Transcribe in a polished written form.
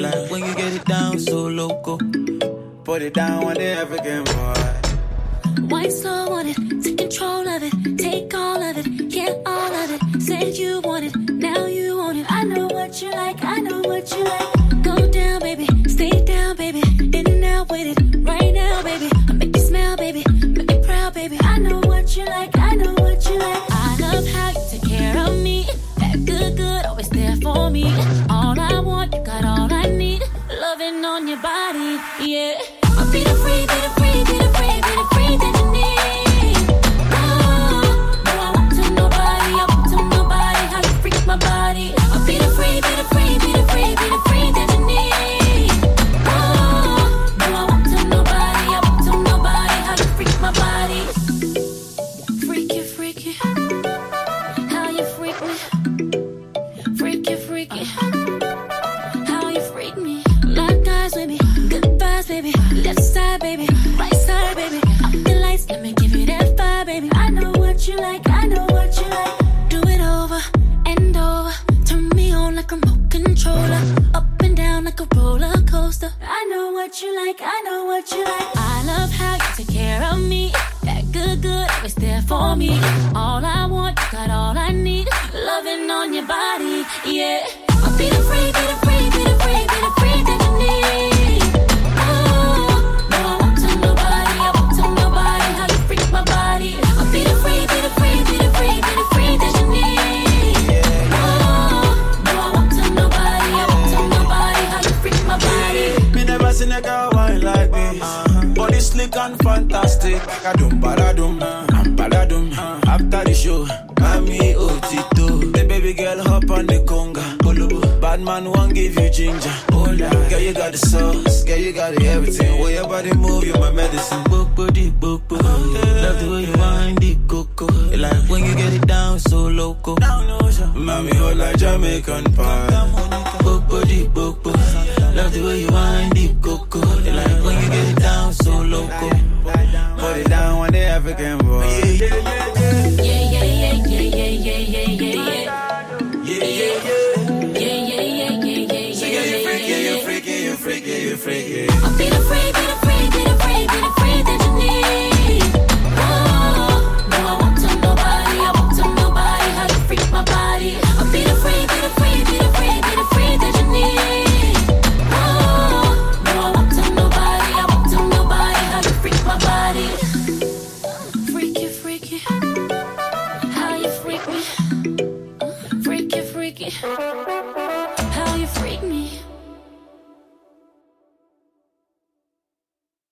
like when you get it down so loco. Put it down on the African boy. Why slow on it? Take control of it. Take all of it. Get all of it. Said you want it. Now you want it. I know what you like. I know what you like. Go down, baby. Stay down, baby. In and out with it. Right now, baby. I make you smile, baby. Make you proud, baby. I know what you like. I know what you like. I love how you take care of me. That good, good, always there for me. All I want, you got all I need. Loving on your body, yeah. I'll be the free, be the free, be the free, be the free that you need. Oh, no, I want to nobody, I want to nobody. How you freak my body. I'll be the free, be the free, be the free, be the free that you need. Oh, no, I want to nobody, I want to nobody. How you freak my body. Freaky, freaky. How you freak me. Freaky, freaky. How you freak me. Like eyes with me. Good vibes, baby. Left side, baby. Right side, baby. Up the lights, let me give you that fire, baby. I know what you like. I know what you like. Do it over and over. Turn me on like a remote controller. Up and down like a roller coaster. I know what you like. I know what you like. I love how you take care of me. That good, good, always there for me. All I want, you got all I need. Loving on your body, yeah. I'll be the free, be the free, be the free, be the free that you need. Oh, no, I want to nobody, I want to nobody. How you freak my body. I'll be the free, be the free, be the free, be the free that you need. Oh, no, I want to nobody, I want to nobody. How you freak my body. Me never seen a girl wine like this. Body slick and fantastic. Badum, badadum, badadum. After the show, Mami Otito. The baby girl hop on the conga. Bad man won't give you ginger. Hola, girl you got the sauce. Girl you got the everything. Way your body move, you my medicine. Book body, book body. Love the way you wind the coco. Like when you get it down so loco. Mami hold like Jamaican pie. Book body, book body. Love the way you wind